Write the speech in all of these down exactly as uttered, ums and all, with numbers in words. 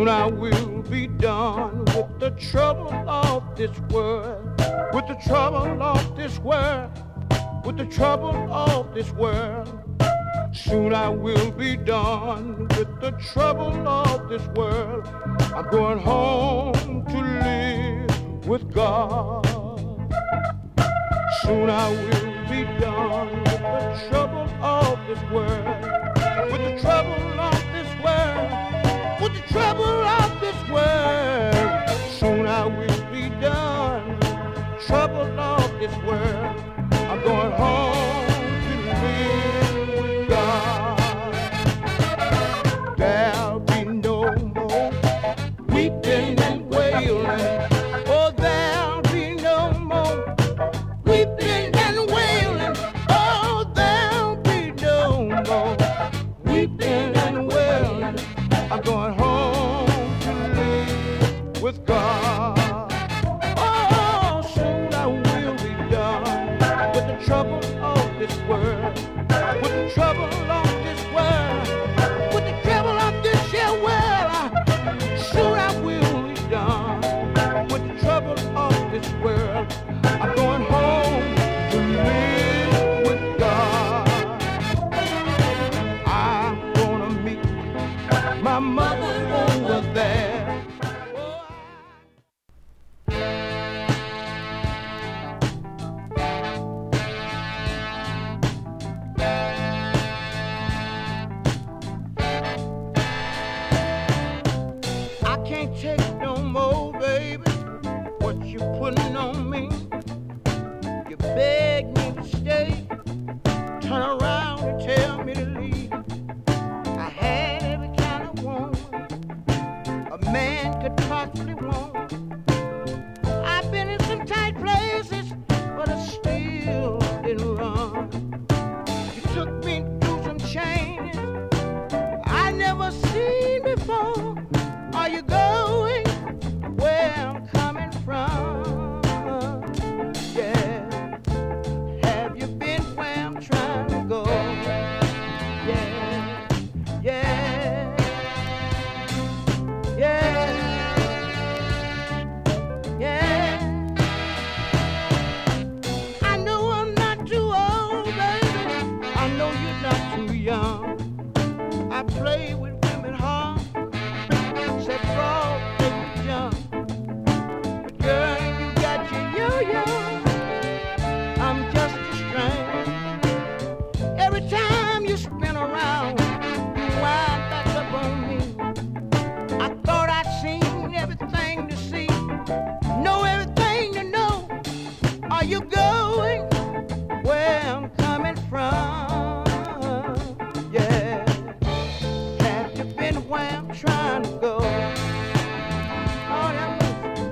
Soon I will be done with the trouble of this world, with the trouble of this world, with the trouble of this world. Soon I will be done with the trouble of this world. I'm going home to live with God. Soon I will be done with the trouble of this world, with the trouble of this world, with the trouble of this world. Soon I will be done with the trouble of this world. I'm going home to live with God. There'll be no more weeping and wailing. Oh, there'll be no more weeping and wailing. Oh, there'll be no more weeping and wailing. I'm going home to live with God. Oh, soon I will be done with the trouble of this world, with the trouble of this world, with the trouble of this here world. Soon I will be done with the trouble of this world. I'm going home to live with God. I'm gonna meet my mother over there. I can't take no more, baby, what you putting on me. You beg me to stay, turn around and tell me to leave. I had every kind of woman a man could possibly want. I've been in some tight places, but I still didn't run. You took me through some changes I never seen before. Are you going where I'm coming from? Yeah. Have you been where I'm trying to go? Yeah. Yeah. Yeah. Yeah. I know I'm not too old, baby. I know you're not too young. I play with women hard. Said frog, make me jump. But girl, you got your yo-yo. I'm just a stranger. Every time you spin around, you wind back up on me. I thought I'd seen everything to see, know everything to know. Are you going where I'm coming from? Yeah. Have you been where I'm trying to go? Oh, that was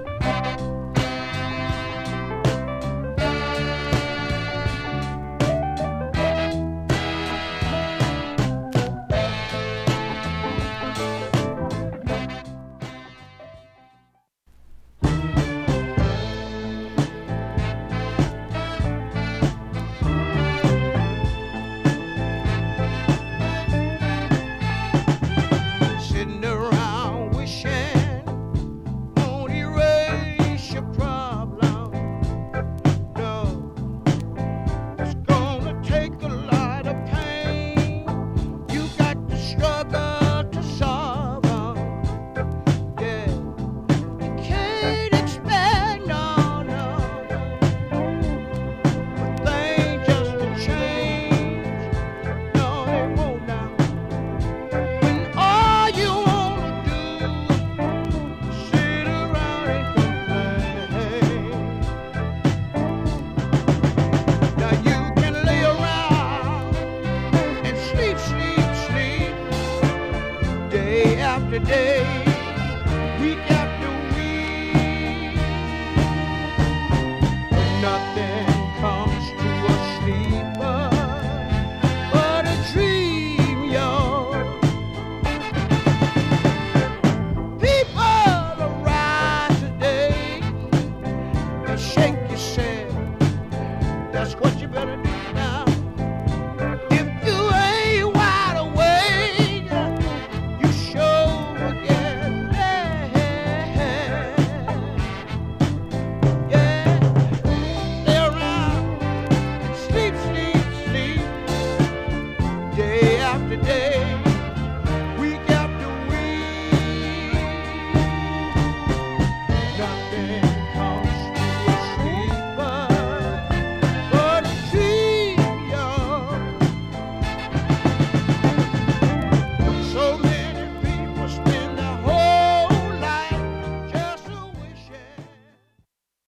sitting around wishing won't erase your problem. No, it's gonna take a lot of pain. You got to struggle to solve them. Yeah, you can't expect no, no, for things just to change. No, they won't now. When all you wanna do is sit around and complain. Now you can lay around and sleep, sleep, sleep, day after day, week after week. Nothing comes to a sleeper but a dream, y'all. People arise today and shake yourself. That's what you better do now. If you ain't wide awake, you sure will get about today.